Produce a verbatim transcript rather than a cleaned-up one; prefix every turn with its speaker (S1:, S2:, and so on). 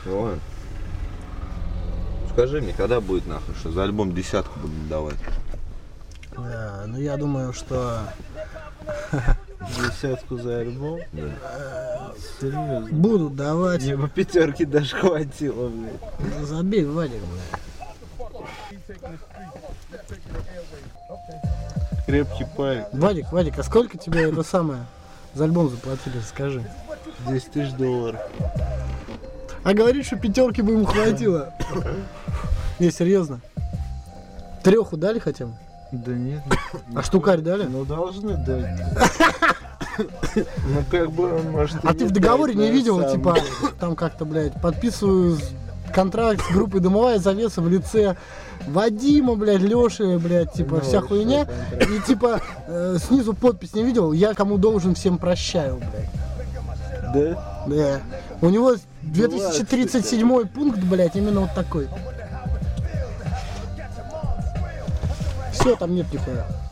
S1: Ой. Скажи мне, когда будет нахуй, что за альбом десятку будем давать?
S2: Да, ну я думаю, что...
S3: Десятку за альбом?
S1: Да.
S3: Серьезно?
S2: Будут давать.
S3: Мне по пятерке даже хватило, блядь.
S2: Забей, Вадик, блядь.
S3: Крепкий парень.
S2: Вадик, Вадик, а сколько тебе это самое за альбом заплатили, скажи?
S3: десять тысяч долларов.
S2: А говоришь, что пятерки бы ему хватило. Не, серьезно. Треху дали хотя бы?
S3: Да нет.
S2: А штукарь дали?
S3: Ну должны дать. Ну как бы он может.
S2: А ты в договоре не видел, типа, там как-то, блядь, подписываю контракт с группой «Дымовая завеса» в лице Вадима, блядь, Лёши, блядь, типа,
S3: Ну,
S2: вся хуйня. И типа э, снизу подпись не видел, я кому должен, всем прощаю, блядь.
S3: Да?
S2: Да. У него две тысячи тридцать седьмой пункт, блядь, именно вот такой. Все, там нет нихуя.